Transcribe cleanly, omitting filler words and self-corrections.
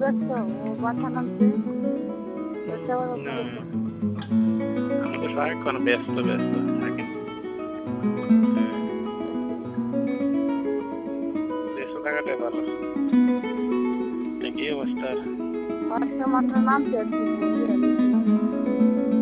ব্যস্ত, ও বাসা নামছে, ব্যস্ত আবার না, ব্যস্ত। আমি তো সারাক্ষণ ব্যস্ত ব্যস্ত থাকি। ব্যস্ত থাকাটাই ভালো। তা কি অবস্থা? আজকে মাত্র নামছে আর কি,